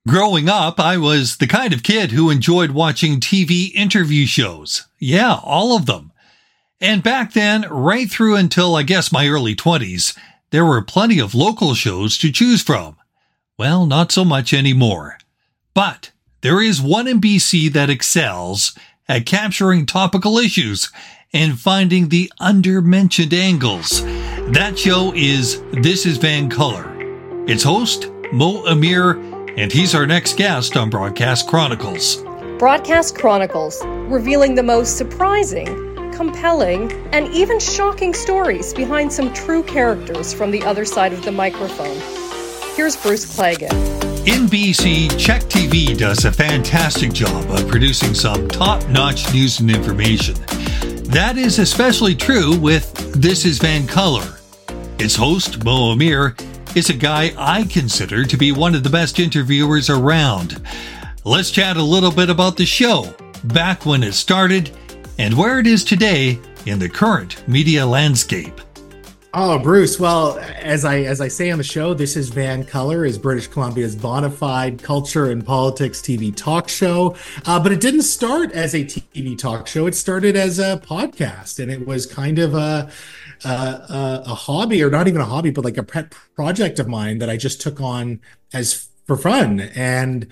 Growing up, I was the kind of kid who enjoyed watching TV interview shows. Yeah, all of them. And back then, right through until I guess my early 20s, there were plenty of local shows to choose from. Well, not so much anymore. But there is one in BC that excels at capturing topical issues and finding the undermentioned angles. That show is This is Van Color. Its host, Mo Amir, and he's our next guest on Broadcast Chronicles. Broadcast Chronicles, revealing the most surprising, compelling, and even shocking stories behind some true characters from the other side of the microphone. Here's Bruce Claggett. In BC, Check TV does a fantastic job of producing some top-notch news and information. That is especially true with This is Van Color. Its host, Mo Amir, is a guy I consider to be one of the best interviewers around. Let's chat a little bit about the show, back when it started, and where it is today in the current media landscape. Oh, Bruce. Well, as I say on the show, This is Van Color is British Columbia's bona fide culture and politics TV talk show. But it didn't start as a TV talk show. It started as a podcast, and it was kind of a hobby, or not even a hobby, but like a pet project of mine that I just took on as for fun. And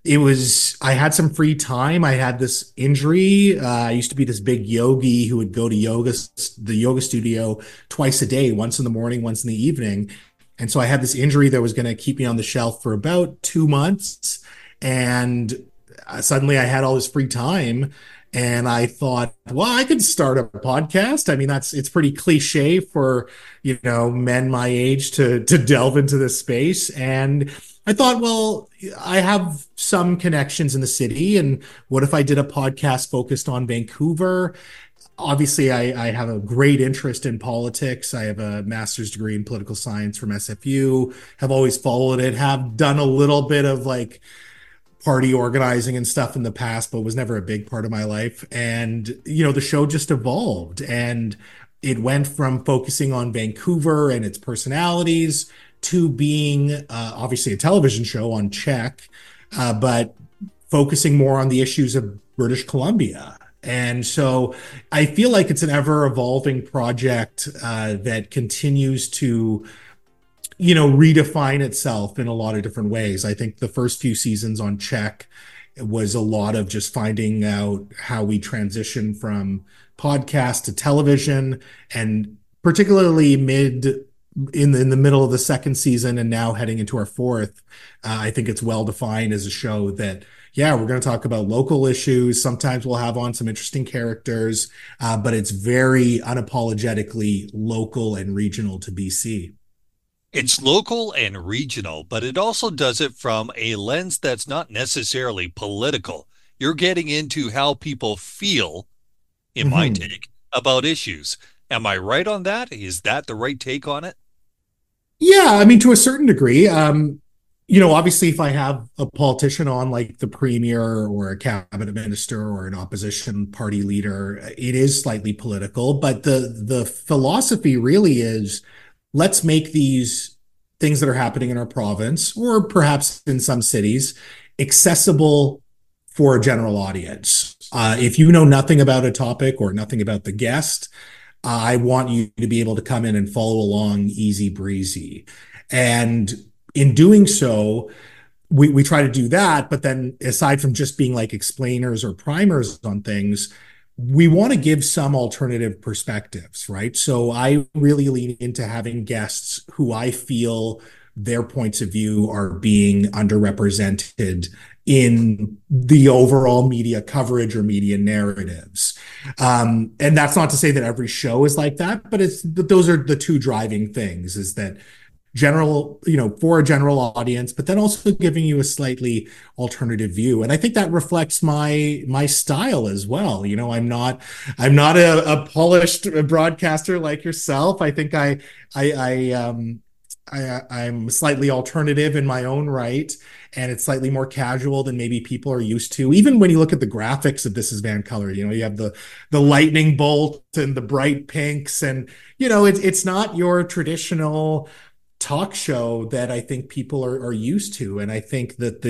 I had some free time. I had this injury. I used to be this big yogi who would go to the yoga studio twice a day, once in the morning, once in the evening. And so I had this injury that was going to keep me on the shelf for about 2 months. And suddenly I had all this free time. And I thought, well, I could start a podcast. I mean, it's pretty cliche for, men my age to delve into this space. And I thought, well, I have some connections in the city. And what if I did a podcast focused on Vancouver? Obviously, I have a great interest in politics. I have a master's degree in political science from SFU, have always followed it, have done a little bit of like party organizing and stuff in the past, but was never a big part of my life. And, the show just evolved, and it went from focusing on Vancouver and its personalities to being obviously a television show on Check, but focusing more on the issues of British Columbia. And so I feel like it's an ever evolving project that continues to redefine itself in a lot of different ways. I think the first few seasons on Check was a lot of just finding out how we transition from podcast to television, and particularly in the middle of the second season and now heading into our fourth, I think it's well defined as a show that, yeah, we're going to talk about local issues. Sometimes we'll have on some interesting characters, but it's very unapologetically local and regional to BC. It's local and regional, but it also does it from a lens that's not necessarily political. You're getting into how people feel, in my take, about issues. Am I right on that? Is that the right take on it? Yeah, I mean, to a certain degree. Obviously, if I have a politician on, like the premier or a cabinet minister or an opposition party leader, it is slightly political. But the philosophy really is, let's make these things that are happening in our province, or perhaps in some cities, accessible for a general audience. If you know nothing about a topic or nothing about the guest, I want you to be able to come in and follow along easy breezy. And in doing so, we try to do that. But then aside from just being like explainers or primers on things, we want to give some alternative perspectives, right? So I really lean into having guests who I feel their points of view are being underrepresented in the overall media coverage or media narratives. And that's not to say that every show is like that, but those are the two driving things, is that general, for a general audience, but then also giving you a slightly alternative view. And I think that reflects my style as well. I'm not a polished broadcaster like yourself. I think I'm slightly alternative in my own right, and it's slightly more casual than maybe people are used to. Even when you look at the graphics of This is Van Color, you have the lightning bolt and the bright pinks, and it's not your traditional talk show that I think people are used to. And I think that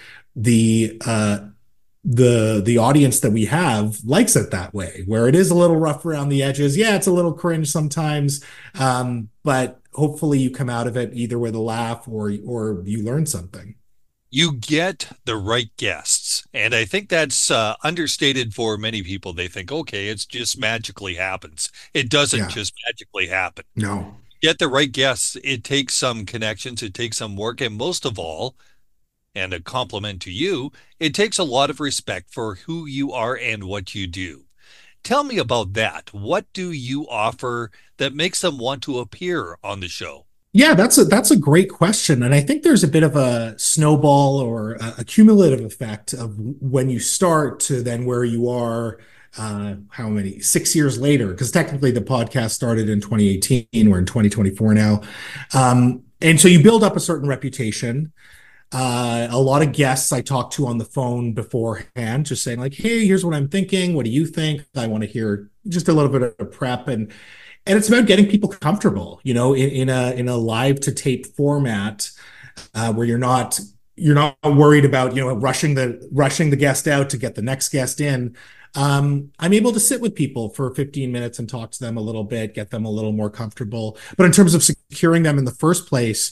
the audience that we have likes it that way, where it is a little rough around the edges. Yeah, it's a little cringe sometimes, but hopefully you come out of it either with a laugh or you learn something. You get the right guests. And I think that's understated for many people. They think, okay, it's just magically happens. It doesn't Yeah, just magically happen. no. Get the right guests. It takes some connections, it takes some work, and most of all, and a compliment to you, it takes a lot of respect for who you are and what you do. Tell me about that. What do you offer that makes them want to appear on the show? Yeah, that's a great question, and I think there's a bit of a snowball or a cumulative effect of when you start to then where you are. How many 6 years later? Because technically the podcast started in 2018. We're in 2024 now, and so you build up a certain reputation. A lot of guests I talked to on the phone beforehand, just saying like, "Hey, here's what I'm thinking. What do you think? I want to hear just a little bit of prep." And it's about getting people comfortable, in a live to tape format, where you're not worried about, rushing the guest out to get the next guest in. I'm able to sit with people for 15 minutes and talk to them a little bit, get them a little more comfortable. But in terms of securing them in the first place,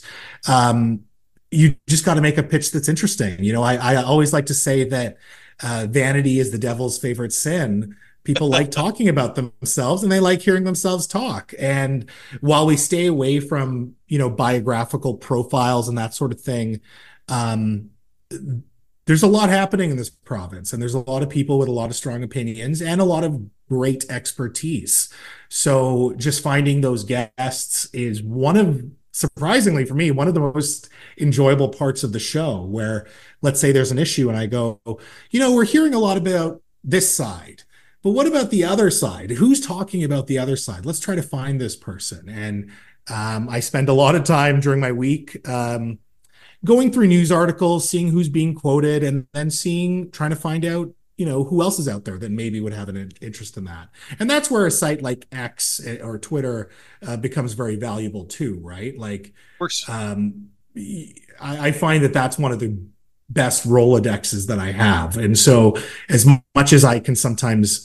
you just got to make a pitch that's interesting. I always like to say that vanity is the devil's favorite sin. People like talking about themselves and they like hearing themselves talk. And while we stay away from, biographical profiles and that sort of thing, um, there's a lot happening in this province, and there's a lot of people with a lot of strong opinions and a lot of great expertise. So just finding those guests is surprisingly for me, one of the most enjoyable parts of the show, where let's say there's an issue and I go, we're hearing a lot about this side, but what about the other side? Who's talking about the other side? Let's try to find this person. And I spend a lot of time during my week going through news articles, seeing who's being quoted, and then trying to find out, who else is out there that maybe would have an interest in that. And that's where a site like X or Twitter becomes very valuable too, right? Like, Of course. I find that that's one of the best Rolodexes that I have. And so as much as I can sometimes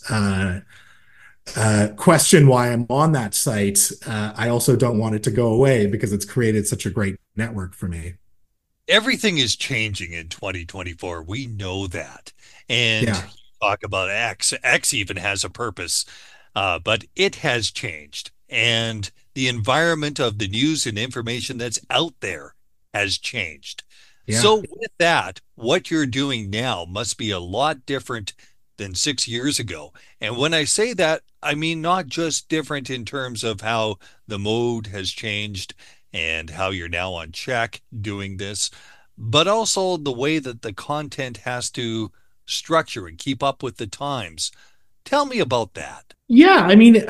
question why I'm on that site, I also don't want it to go away because it's created such a great network for me. Everything is changing in 2024. We know that. And Yeah. you talk about X. X even has a purpose, but it has changed. And the environment of the news and information that's out there has changed. Yeah. So, with that, what you're doing now must be a lot different than 6 years ago. And when I say that, I mean not just different in terms of how the mode has changed and how you're now on check doing this, but also the way that the content has to structure and keep up with the times. Tell me about that. Yeah, I mean,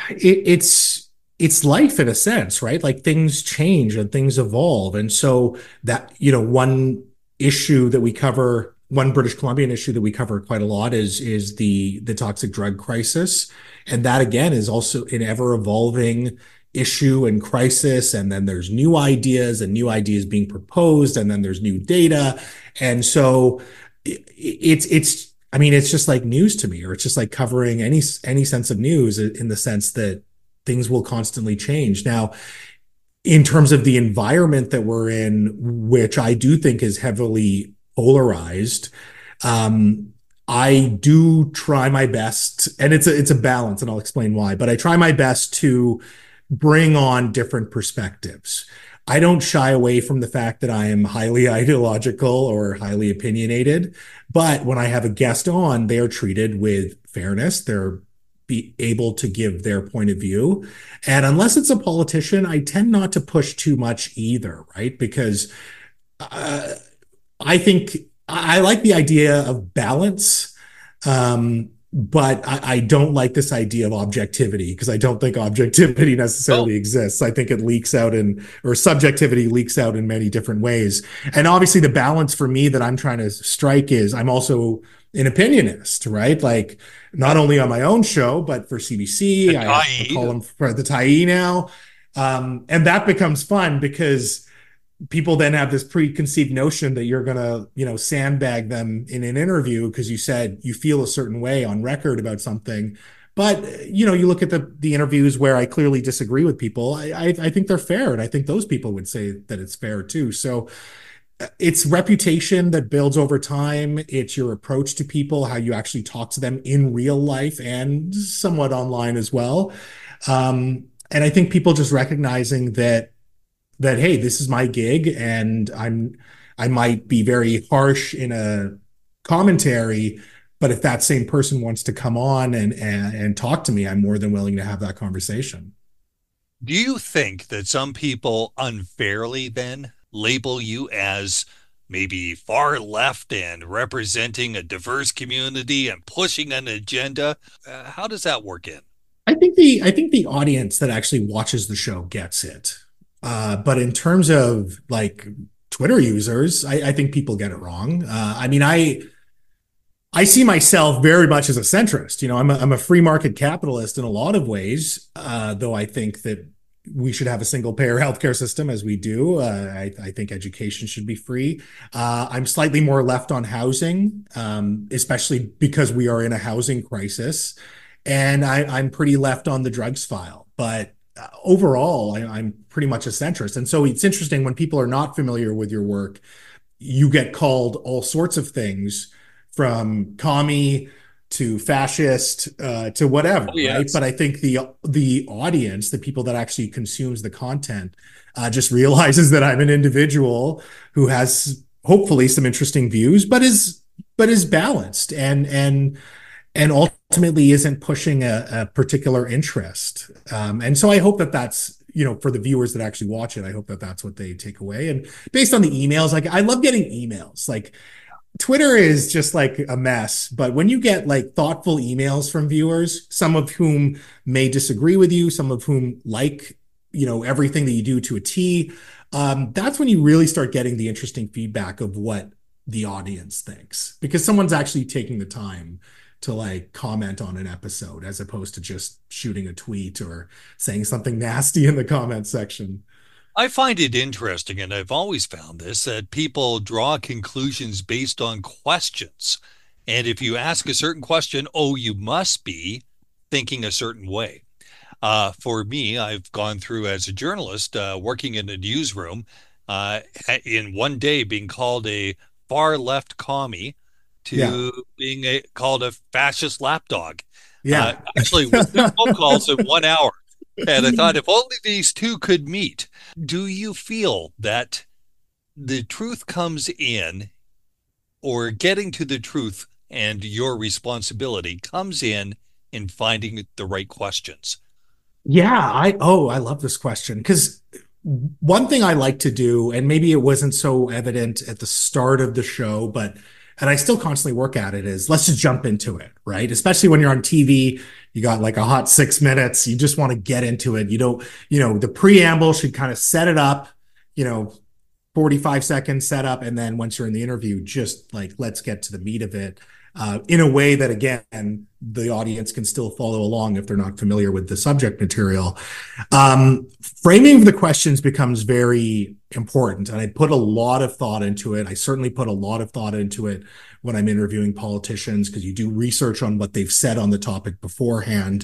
it's life in a sense, right? Like things change and things evolve, and so that one British Columbian issue that we cover quite a lot is the toxic drug crisis, and that again is also an ever evolving issue and crisis. And then there's new ideas being proposed, and then there's new data, and so it's I mean, it's just like news to me, or it's just like covering any sense of news, in the sense that things will constantly change. Now, in terms of the environment that we're in, which I do think is heavily polarized, I do try my best, and it's a balance, and I'll explain why, but I try my best to bring on different perspectives. I don't shy away from the fact that I am highly ideological or highly opinionated, but when I have a guest on, they are treated with fairness. They're be able to give their point of view. And unless it's a politician, I tend not to push too much either, right? Because I think I like the idea of balance. But I don't like this idea of objectivity, because I don't think objectivity necessarily exists. I think it leaks out or subjectivity leaks out in many different ways. And obviously the balance for me that I'm trying to strike is I'm also an opinionist, right? Like not only on my own show, but for CBC, I have a column for the Tyee now. And that becomes fun because people then have this preconceived notion that you're going to, sandbag them in an interview because you said you feel a certain way on record about something. But, you look at the interviews where I clearly disagree with people. I think they're fair. And I think those people would say that it's fair too. So it's reputation that builds over time. It's your approach to people, how you actually talk to them in real life and somewhat online as well. And I think people just recognizing that hey, this is my gig, and I might be very harsh in a commentary, but if that same person wants to come on and talk to me, I'm more than willing to have that conversation. Do you think that some people unfairly then label you as maybe far left and representing a diverse community and pushing an agenda? How does that work in? I think the audience that actually watches the show gets it. But in terms of like Twitter users, I think people get it wrong. I see myself very much as a centrist. I'm a free market capitalist in a lot of ways, though I think that we should have a single payer healthcare system as we do. I think education should be free. I'm slightly more left on housing, especially because we are in a housing crisis. And I'm pretty left on the drugs file. But overall, I'm pretty much a centrist. And so it's interesting when people are not familiar with your work, you get called all sorts of things, from commie to fascist to whatever, Oh, yes. right? But I think the audience, the people that actually consumes the content, just realizes that I'm an individual who has hopefully some interesting views, but is balanced and ultimately isn't pushing a particular interest. And so I hope that that's, for the viewers that actually watch it, I hope that that's what they take away. And based on the emails, like I love getting emails. Like Twitter is just like a mess, but when you get like thoughtful emails from viewers, some of whom may disagree with you, some of whom like, everything that you do to a T, that's when you really start getting the interesting feedback of what the audience thinks, because someone's actually taking the time to like comment on an episode as opposed to just shooting a tweet or saying something nasty in the comment section. I find it interesting, and I've always found this, that people draw conclusions based on questions. And if you ask a certain question, oh, you must be thinking a certain way. For me, I've gone through as a journalist, working in a newsroom, in one day being called a far left commie Yeah. to being called a fascist lapdog. Yeah. Actually, with two phone calls in 1 hour. And I thought if only these two could meet. Do you feel that the truth comes in, or getting to the truth and your responsibility comes in finding the right questions? Yeah, I love this question because one thing I like to do, and maybe it wasn't so evident at the start of the show, and I still constantly work at it, is let's just jump into it, right? Especially when you're on TV, you got like a hot 6 minutes, you just want to get into it. You don't, the preamble should kind of set it up, 45 seconds setup, and then once you're in the interview, just like let's get to the meat of it, in a way that, again, the audience can still follow along if they're not familiar with the subject material. Framing of the questions becomes very important, and I put a lot of thought into it. I certainly put a lot of thought into it when I'm interviewing politicians, because you do research on what they've said on the topic beforehand.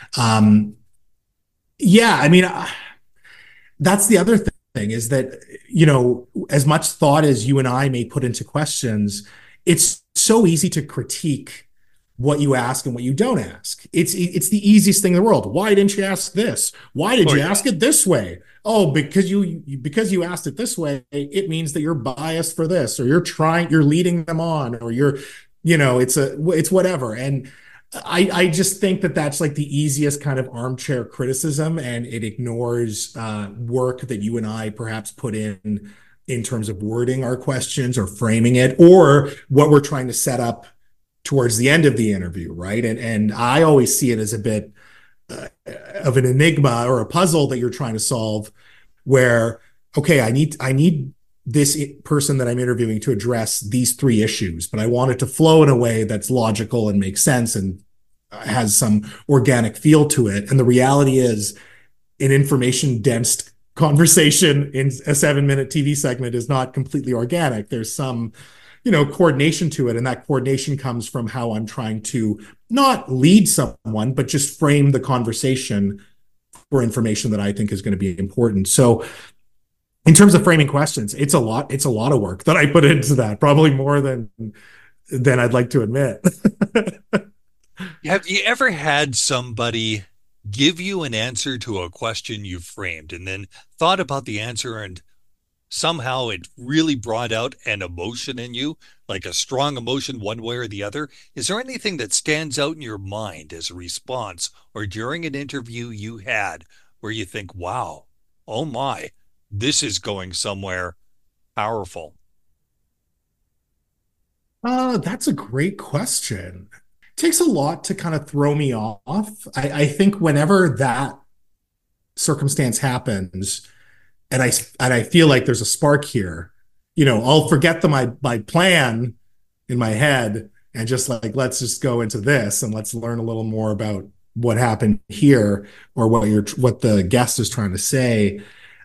That's the other thing, is that, as much thought as you and I may put into questions, it's so easy to critique what you ask and what you don't ask. It's the easiest thing in the world. Why didn't you ask this? Why did you ask it this way? Oh, because you asked it this way, it means that you're biased for this, or you're leading them on, or it's whatever. And I just think that that's like the easiest kind of armchair criticism, and it ignores work that you and I perhaps put in terms of wording our questions or framing it, or what we're trying to set up towards the end of the interview, right? And I always see it as a bit of an enigma or a puzzle that you're trying to solve, where, okay, I need this person that I'm interviewing to address these three issues, but I want it to flow in a way that's logical and makes sense and has some organic feel to it. And the reality is, an information dense conversation in a 7 minute TV segment is not completely organic. There's some, coordination to it. And that coordination comes from how I'm trying to not lead someone, but just frame the conversation for information that I think is going to be important. So in terms of framing questions, it's a lot of work that I put into that, probably more than I'd like to admit. Have you ever had somebody give you an answer to a question you framed and then thought about the answer and somehow it really brought out an emotion in you, like a strong emotion one way or the other? Is there anything that stands out in your mind as a response or during an interview you had where you think, wow, oh my, this is going somewhere powerful? That's a great question. It takes a lot to kind of throw me off. I think whenever that circumstance happens, and I feel like there's a spark here, I'll forget my plan in my head and just like, let's just go into this and let's learn a little more about what happened here or what the guest is trying to say.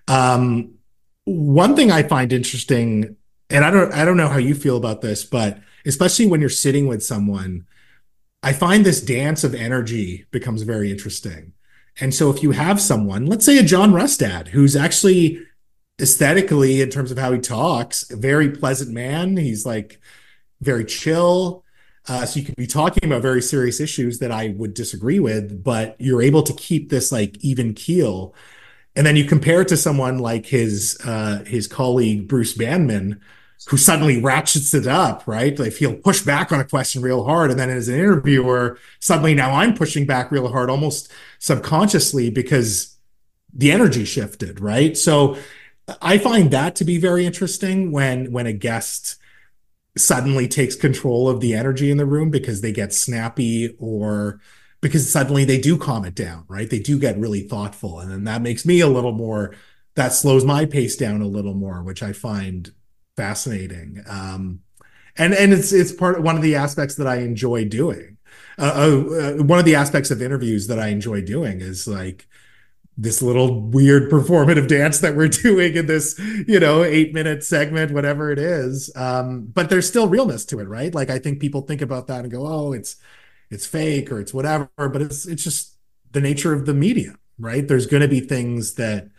One thing I find interesting, and I don't know how you feel about this, but especially when you're sitting with someone, I find this dance of energy becomes very interesting. And so if you have someone, let's say a John Rustad, who's actually aesthetically, in terms of how he talks, a very pleasant man. He's like very chill. So you could be talking about very serious issues that I would disagree with, but you're able to keep this like even keel. And then you compare it to someone like his colleague, Bruce Banman, who suddenly ratchets it up, right? Like he'll push back on a question real hard. And then as an interviewer, suddenly now I'm pushing back real hard, almost subconsciously, because the energy shifted, right? So I find that to be very interesting when a guest suddenly takes control of the energy in the room because they get snappy or because suddenly they do calm it down, right? They do get really thoughtful. And then that makes me that slows my pace down a little more, which I find fascinating. And it's one of the aspects that I enjoy doing. One of the aspects of interviews that I enjoy doing is like this little weird performative dance that we're doing in this, 8-minute segment, whatever it is. But there's still realness to it, right? Like I think people think about that and go, oh, it's fake or it's whatever, but it's just the nature of the media, right? There's going to be things that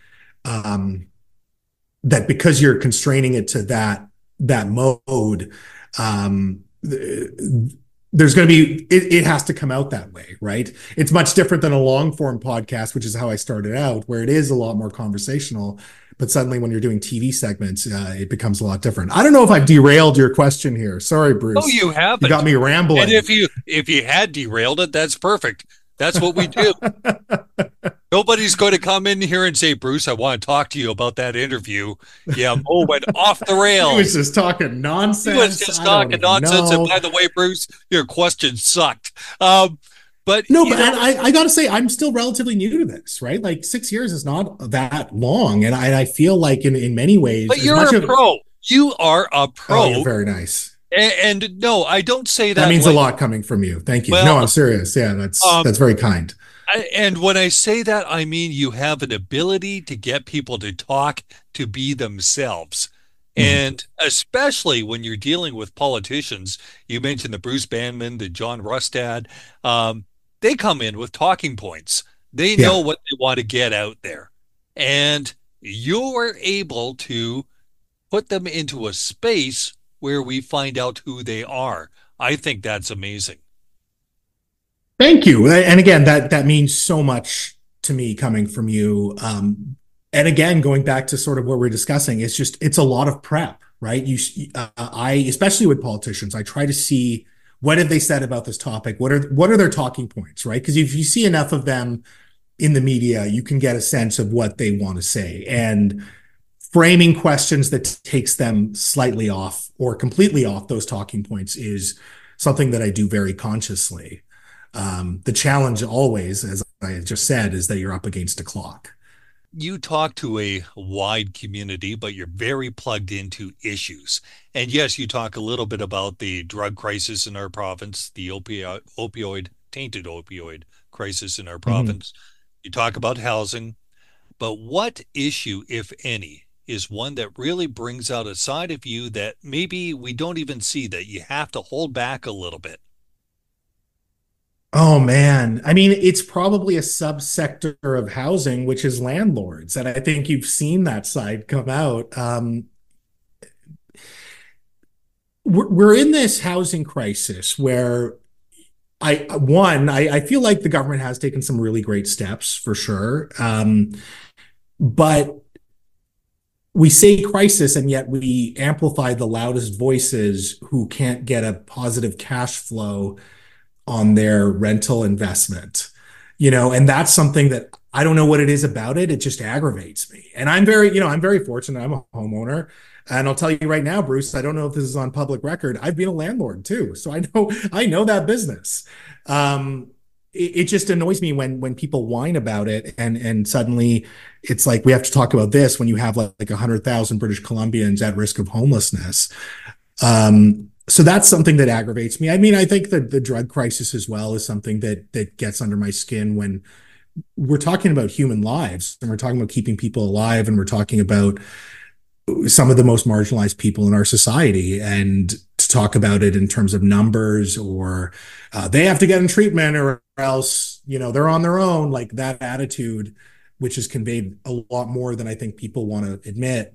because you're constraining it to that mode, there's going to be, it has to come out that way, right? It's much different than a long form podcast, which is how I started out, where it is a lot more conversational. But suddenly when you're doing TV segments, it becomes a lot different. I don't know if I've derailed your question here. Sorry, Bruce. No, you haven't. You got me rambling. And if you had derailed it, that's perfect. That's what we do. Nobody's going to come in here and say, Bruce, I want to talk to you about that interview. Yeah, Mo went off the rails. He was just talking nonsense. He was just talking nonsense. And by the way, Bruce, your question sucked. But I got to say, I'm still relatively new to this, right? Like 6 years is not that long. And I feel like in many ways. But you're a pro. You are a pro. Oh, you're very nice. And no, I don't say that. That means a lot coming from you. Thank you. Well, no, I'm serious. Yeah, that's very kind. And when I say that, I mean you have an ability to get people to talk, to be themselves. And especially when you're dealing with politicians, you mentioned the Bruce Banman, the John Rustad, they come in with talking points. They know what they want to get out there. And you're able to put them into a space where we find out who they are. I think that's amazing. Thank you. And again, that means so much to me coming from you. And again, going back to sort of what we're discussing, it's a lot of prep, right? I, especially with politicians, I try to see what have they said about this topic? What are their talking points, right? Because if you see enough of them in the media, you can get a sense of what they want to say. And framing questions that takes them slightly off or completely off those talking points is something that I do very consciously. The challenge always, as I just said, is that you're up against a clock. You talk to a wide community, but you're very plugged into issues. And yes, you talk a little bit about the drug crisis in our province, the tainted opioid crisis in our province. You talk about housing. But what issue, if any, is one that really brings out a side of you that maybe we don't even see, that you have to hold back a little bit? Oh man. I mean, it's probably a subsector of housing, which is landlords. And I think you've seen that side come out. We're in this housing crisis where I feel like the government has taken some really great steps for sure. But we say crisis and yet we amplify the loudest voices who can't get a positive cash flow on their rental investment, and that's something that I don't know what it is about it. It just aggravates me. And I'm very fortunate. I'm a homeowner. And I'll tell you right now, Bruce, I don't know if this is on public record. I've been a landlord too. So I know that business. It just annoys me when people whine about it and suddenly it's like we have to talk about this when you have like 100,000 British Columbians at risk of homelessness. So that's something that aggravates me. I mean, I think that the drug crisis as well is something that gets under my skin when we're talking about human lives and we're talking about keeping people alive and we're talking about some of the most marginalized people in our society, and to talk about it in terms of numbers or they have to get in treatment or else they're on their own, like that attitude, which is conveyed a lot more than I think people want to admit.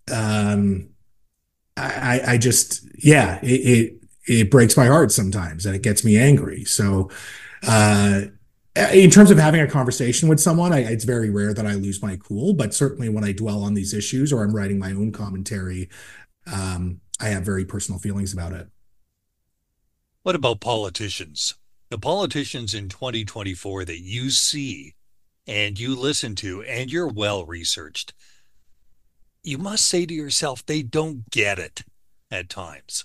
I just, yeah, it breaks my heart sometimes and it gets me angry. So, in terms of having a conversation with someone, it's very rare that I lose my cool, but certainly when I dwell on these issues or I'm writing my own commentary, I have very personal feelings about it. What about politicians? The politicians in 2024 that you see and you listen to and you're well researched, you must say to yourself, they don't get it at times.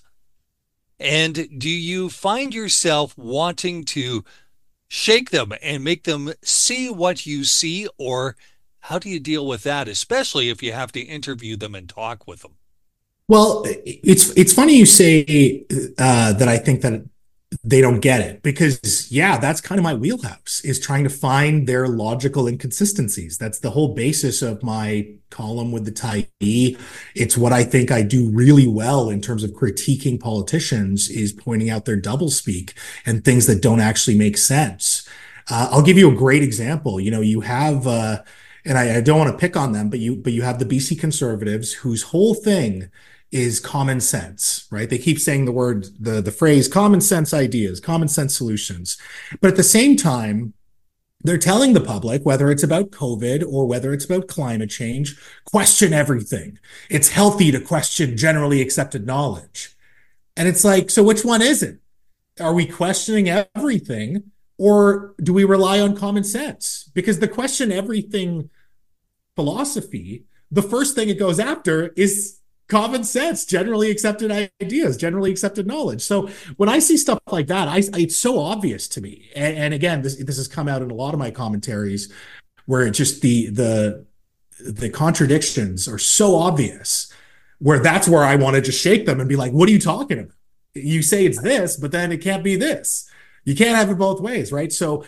And do you find yourself wanting to shake them and make them see what you see? Or how do you deal with that, especially if you have to interview them and talk with them? Well, it's funny you say that I think that they don't get it because yeah, that's kind of my wheelhouse, is trying to find their logical inconsistencies. That's the whole basis of my column with the Tyee. It's what I think I do really well in terms of critiquing politicians, is pointing out their doublespeak and things that don't actually make sense. I'll give you a great example. You have and I don't want to pick on them, but you have the BC Conservatives whose whole thing is common sense, right? They keep saying the phrase common sense ideas, common sense solutions. But at the same time, they're telling the public, whether it's about COVID or whether it's about climate change, question everything. It's healthy to question generally accepted knowledge. And it's like, so which one is it? Are we questioning everything or do we rely on common sense? Because the question everything philosophy, the first thing it goes after is common sense, generally accepted ideas, generally accepted knowledge. So when I see stuff like that, it's so obvious to me. And again, this has come out in a lot of my commentaries, where it just the contradictions are so obvious, where that's where I want to just shake them and be like, what are you talking about? You say it's this, but then it can't be this. You can't have it both ways, right? So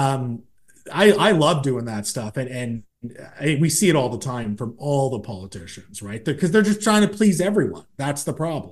I love doing that stuff, and we see it all the time from all the politicians, right? Because they're just trying to please everyone. That's the problem.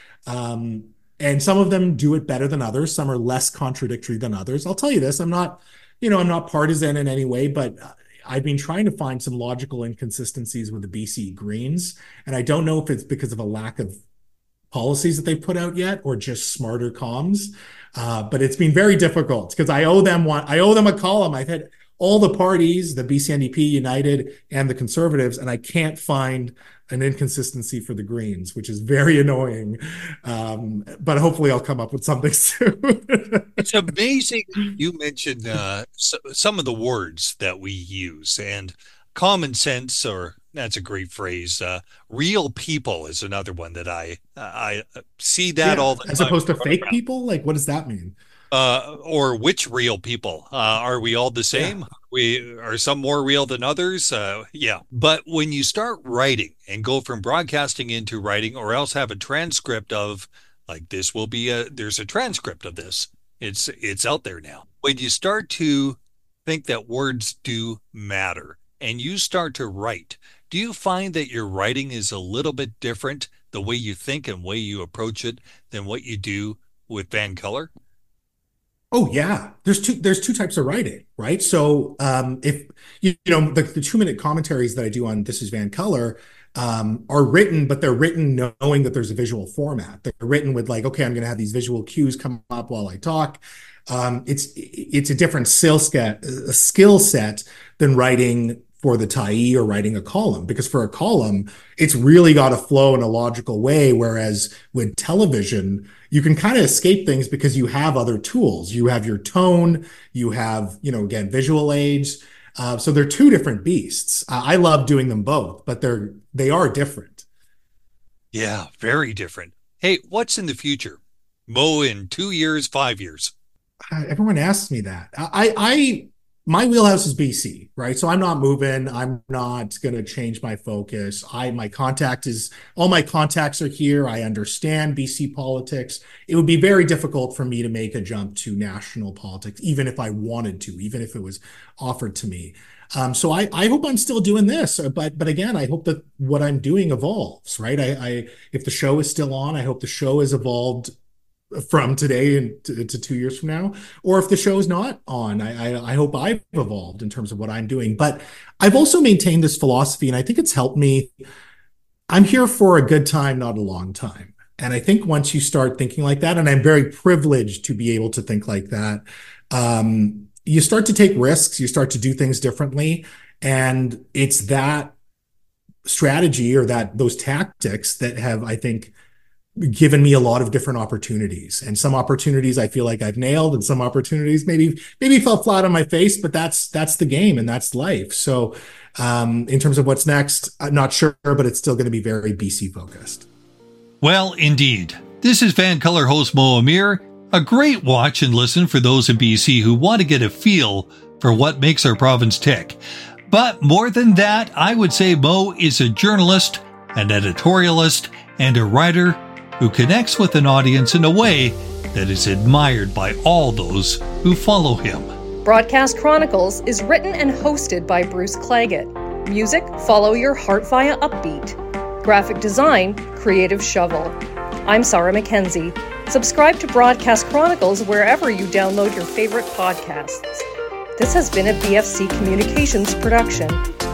And some of them do it better than others. Some are less contradictory than others. I'll tell you this: I'm not partisan in any way, but I've been trying to find some logical inconsistencies with the BC Greens, and I don't know if it's because of a lack of policies that they've put out yet or just smarter comms. But it's been very difficult because I owe them a column. I've had all the parties, the BC NDP, United, and the Conservatives, and I can't find an inconsistency for the Greens, which is very annoying. But hopefully I'll come up with something soon. It's amazing. You mentioned some of the words that we use, and common sense, or that's a great phrase. Real people is another one that I see that all the time. As opposed to fake people? Like, what does that mean? Or which real people? Are we all the same? We are some more real than others. Yeah. But when you start writing and go from broadcasting into writing, or else have a transcript of, like, there's a transcript of this. It's out there now. When you start to think that words do matter, and you start to write, do you find that your writing is a little bit different, the way you think and way you approach it, than what you do with Van Color? Oh yeah, there's two types of writing, right? So if the 2 minute commentaries that I do on This Is Van Color are written, but they're written knowing that there's a visual format. They're written with like, okay, I'm going to have these visual cues come up while I talk. It's a different skill set than writing for the Tyee or writing a column, because for a column, it's really got to flow in a logical way. Whereas with television, you can kind of escape things because you have other tools. You have your tone, you have, again, visual aids. So they're two different beasts. I love doing them both, but they are different. Yeah, very different. Hey, what's in the future? Mo, in 2 years, 5 years? Everyone asks me that. My wheelhouse is BC, right? So I'm not moving. I'm not going to change my focus. All my contacts are here. I understand BC politics. It would be very difficult for me to make a jump to national politics, even if I wanted to, even if it was offered to me. So I hope I'm still doing this, but again, I hope that what I'm doing evolves, right? If the show is still on, I hope the show has evolved from today and to 2 years from now. Or if the show is not on, I hope I've evolved in terms of what I'm doing. But I've also maintained this philosophy, and I think it's helped me. I'm here for a good time, not a long time. And I think once you start thinking like that, and I'm very privileged to be able to think like that, you start to take risks, you start to do things differently. And it's that strategy or those tactics that have, I think, given me a lot of different opportunities. And some opportunities I feel like I've nailed, and some opportunities maybe fell flat on my face, but that's the game and that's life. So in terms of what's next, I'm not sure, but it's still going to be very BC focused. Well, indeed. This is Van Color host Mo Amir. A great watch and listen for those in BC who want to get a feel for what makes our province tick. But more than that, I would say Mo is a journalist, an editorialist, and a writer who connects with an audience in a way that is admired by all those who follow him. Broadcast Chronicles is written and hosted by Bruce Claggett. Music, Follow Your Heart via Upbeat. Graphic design, Creative Shovel. I'm Sarah Mackenzie. Subscribe to Broadcast Chronicles wherever you download your favorite podcasts. This has been a BFC Communications production.